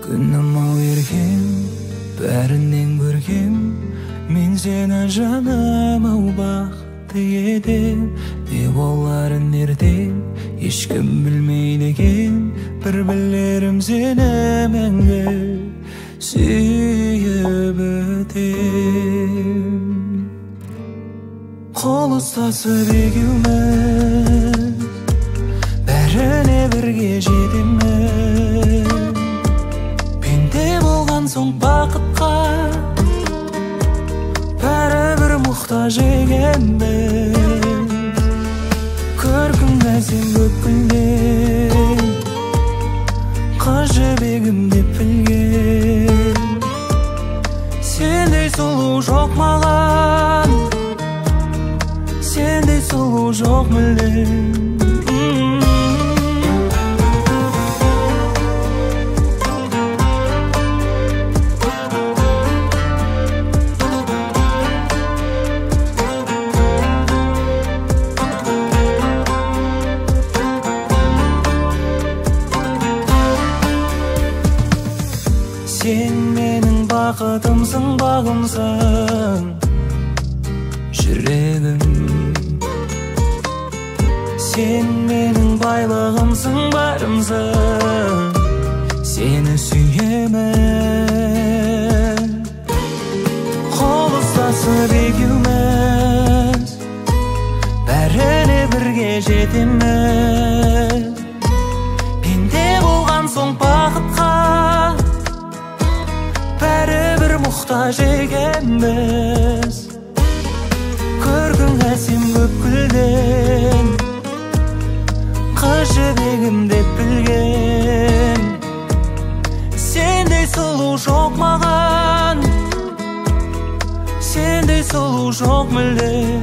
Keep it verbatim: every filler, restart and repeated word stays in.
Күнім ау еркем, бәрінен көркем, мен сені жаным ау бақытты етем. Не боларын ертең, ешкім білмейді екен, бір білерім сені мәңгі сүйіп өтем. Қол ұстасып екеуміз бәріне бірге жетеміз. Пенде болған соң бақытқа бәрібір мұқтаж екенбіз. Көркіңді сен көп білген, қыз жібегім деп білген. Сендей сұлу жоқ маған, сендей сұлу жоқ мүлдем. Сен менің бақытымсың, бағымсың, жүрегім. Сен менің байлығымсың, барымсың, сені сүйемін. Қол ұстасып екеуміз бәріне бірге жетеміз. Пенде болған соң бақытқа бәрібір мұқтаж екенбіз. Көркің әсем көп гүлден, қыз жібегім деп білген. Сендей сұлу жоқ маған, сендей сұлу жоқ мүлдем.